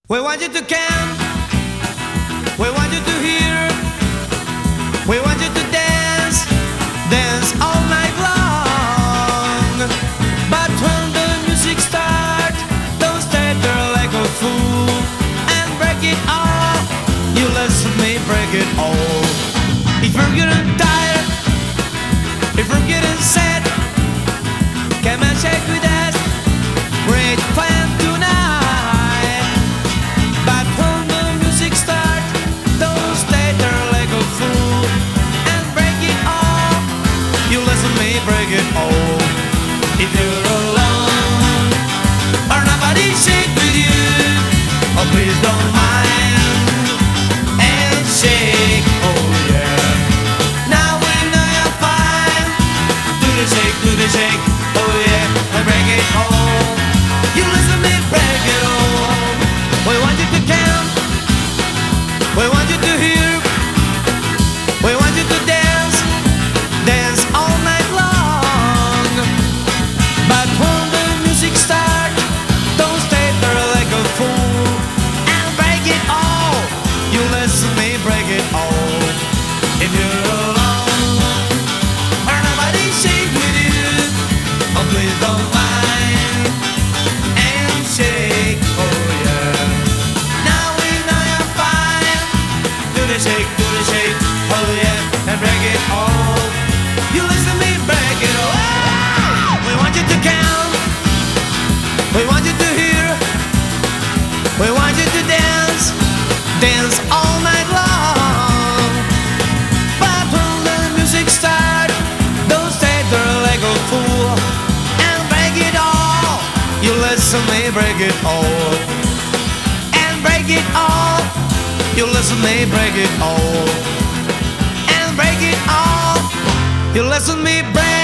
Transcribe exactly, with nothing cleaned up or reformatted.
We want you to count, we want you to hear, we want you to dance, dance all night long. But when the music starts, don't stay there like a fool and break it all. You listen to me break it all. If you're getting tired, if you're getting sad, come and check with us. Great plan tonight. Break it all. If you're alone or nobody shake with you, oh please don't mind and shake, oh yeah. Now we know you're fine. Do the shake, do the shake, oh yeah, and break it all. You listen to me, break it all. We want you to count, we want you to hear, we want you to dance, dance all night. Break it all. If you're alone or nobody shake with you, oh please don't mind and shake, oh yeah. Now we know you're fine. Do the shake, do the shake, oh yeah, and break it all. You listen to me, break it all. We want you to count, we want you to hear, we want you to dance, dance all night long. You listen to me, break it all. And break it all. You listen to me, break it all. And break it all. You listen to me, break